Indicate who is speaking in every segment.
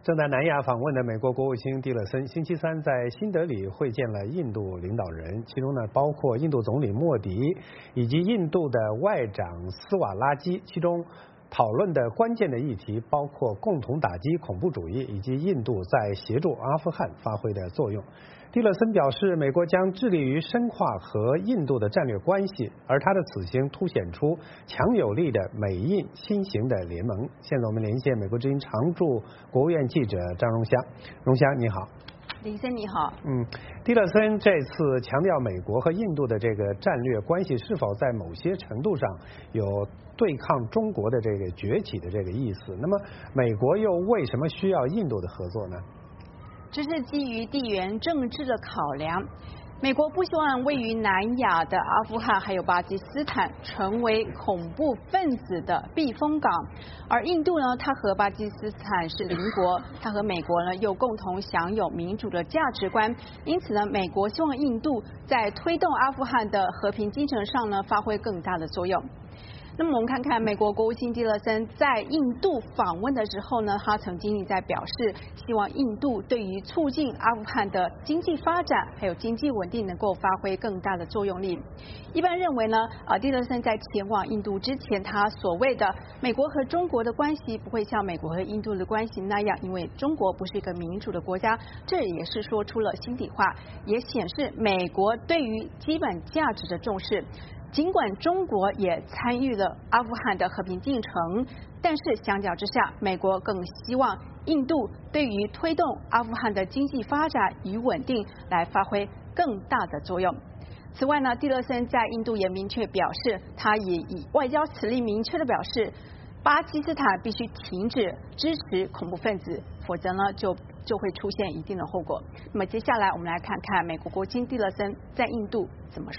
Speaker 1: 正在南亚访问的美国国务卿蒂勒森星期三在新德里会见了印度领导人，其中呢包括印度总理莫迪以及印度的外长斯瓦拉基。其中讨论的关键的议题包括共同打击恐怖主义以及印度在协助阿富汗发挥的作用。蒂勒森表示，美国将致力于深化和印度的战略关系，而他的此行凸显出强有力的美印新型的联盟。现在我们连线美国之音常驻国务院记者张荣香。荣香你好。
Speaker 2: 林森你好。
Speaker 1: 蒂勒森这次强调美国和印度的这个战略关系是否在某些程度上有对抗中国的这个崛起的这个意思，那么美国又为什么需要印度的合作呢？
Speaker 2: 这是基于地缘政治的考量，美国不希望位于南亚的阿富汗还有巴基斯坦成为恐怖分子的避风港，而印度呢，它和巴基斯坦是邻国，它和美国呢又共同享有民主的价值观，因此呢，美国希望印度在推动阿富汗的和平进程上呢发挥更大的作用。那么我们看看美国国务卿蒂勒森在印度访问的时候呢，他曾经在表示，希望印度对于促进阿富汗的经济发展还有经济稳定能够发挥更大的作用力。一般认为呢，蒂勒森在前往印度之前，他所谓的美国和中国的关系不会像美国和印度的关系那样，因为中国不是一个民主的国家，这也是说出了心底话，也显示美国对于基本价值的重视。尽管中国也参与了阿富汗的和平进程，但是相较之下，美国更希望印度对于推动阿富汗的经济发展与稳定来发挥更大的作用。此外呢，蒂勒森在印度也明确表示，他也以外交辞令明确的表示，巴基斯坦必须停止支持恐怖分子，否则呢就会出现一定的后果。那么接下来我们来看看美国国务卿蒂勒森在印度怎么说。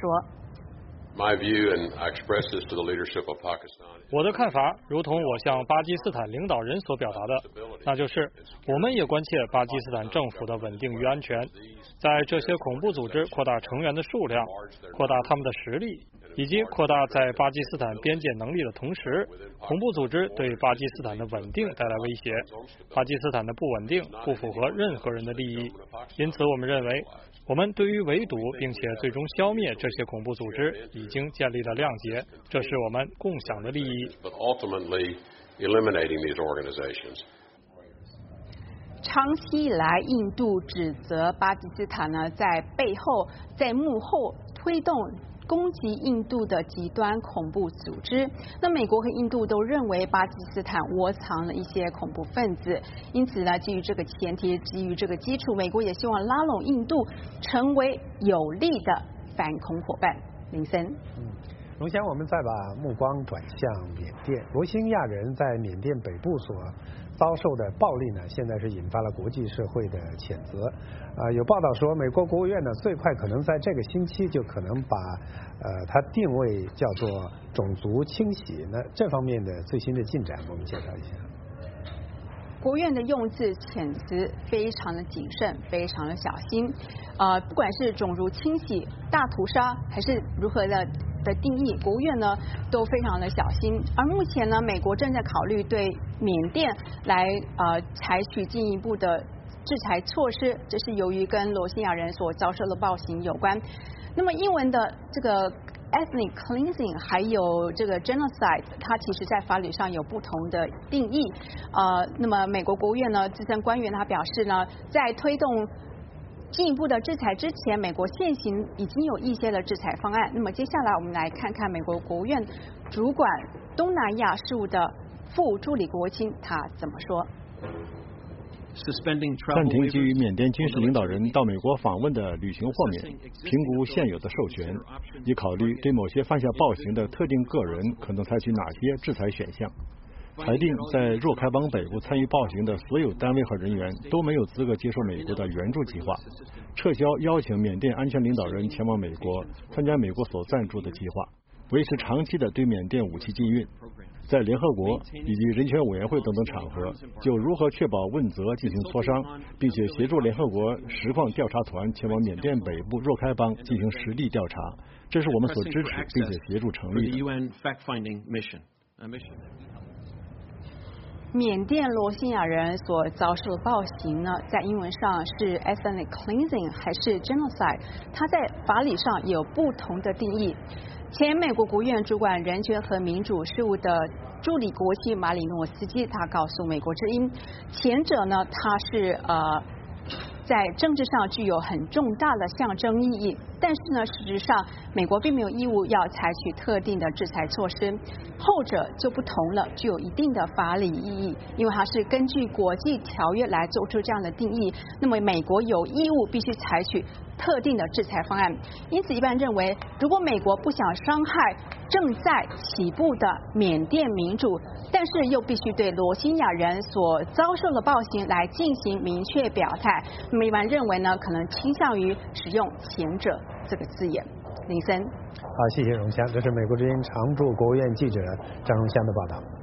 Speaker 3: 我的看法如同我向巴基斯坦领导人所表达的，那就是我们也关切巴基斯坦政府的稳定与安全，在这些恐怖组织扩大成员的数量，扩大他们的实力，以及扩大在巴基斯坦边界能力的同时，恐怖组织对巴基斯坦的稳定带来威胁。巴基斯坦的不稳定不符合任何人的利益，因此我们认为我们对于围堵并且最终消灭这些恐怖组织已经建立了谅解，这是我们共享的利益。
Speaker 2: 长期以来，印度指责巴基斯坦呢在背后在幕后推动攻击印度的极端恐怖组织。那美国和印度都认为巴基斯坦窝藏了一些恐怖分子，因此呢，基于这个前提，基于这个基础，美国也希望拉拢印度成为有力的反恐伙伴。林森。
Speaker 1: 荣香，我们再把目光转向缅甸。罗兴亚人在缅甸北部所遭受的暴力呢，现在是引发了国际社会的谴责。有报道说，美国国务院呢最快可能在这个星期就可能把它定位叫做种族清洗。那这方面的最新的进展，我们介绍一下。
Speaker 2: 国务院的用字遣词非常的谨慎，非常的小心。不管是种族清洗、大屠杀，还是如何的定义，国务院呢都非常的小心。而目前呢，美国正在考虑对缅甸来采取进一步的制裁措施，这是由于跟罗兴亚人所遭受的暴行有关。那么英文的这个ethnic cleansing 还有这个 genocide， 它其实在法律上有不同的定义。那么美国国务院呢资深官员他表示呢，在推动进一步的制裁之前，美国现行已经有一些的制裁方案。那么接下来我们来看看美国国务院主管东南亚事务的副助理国务卿他怎么说。
Speaker 4: 暂停基于缅甸军事领导人到美国访问的旅行豁免，评估现有的授权，以考虑对某些犯下暴行的特定个人可能采取哪些制裁选项。裁定在若开邦北部参与暴行的所有单位和人员都没有资格接受美国的援助计划，撤销邀请缅甸安全领导人前往美国参加美国所赞助的计划，维持长期的对缅甸武器禁运。在联合国以及人权委员会等等场合，就如何确保问责进行磋商，并且协助联合国实况调查团前往缅甸北部若开邦进行实地调查，这是我们所支持并且协助成立的。
Speaker 2: 缅甸罗兴亚人所遭受的暴行呢，在英文上是 ethnic cleansing 还是 genocide， 它在法理上有不同的定义。前美国国务院主管人权和民主事务的助理国席马里诺斯基，他告诉美国之音，前者呢，它是在政治上具有很重大的象征意义，但是呢，事实上美国并没有义务要采取特定的制裁措施。后者就不同了，具有一定的法理意义，因为它是根据国际条约来做出这样的定义。那么美国有义务必须采取特定的制裁方案。因此，一般认为，如果美国不想伤害正在起步的缅甸民主，但是又必须对罗兴亚人所遭受的暴行来进行明确表态，那么一般认为呢，可能倾向于使用前者这个字眼。林森，
Speaker 1: 好，谢谢荣香，这是美国之音常驻国务院记者张荣香的报道。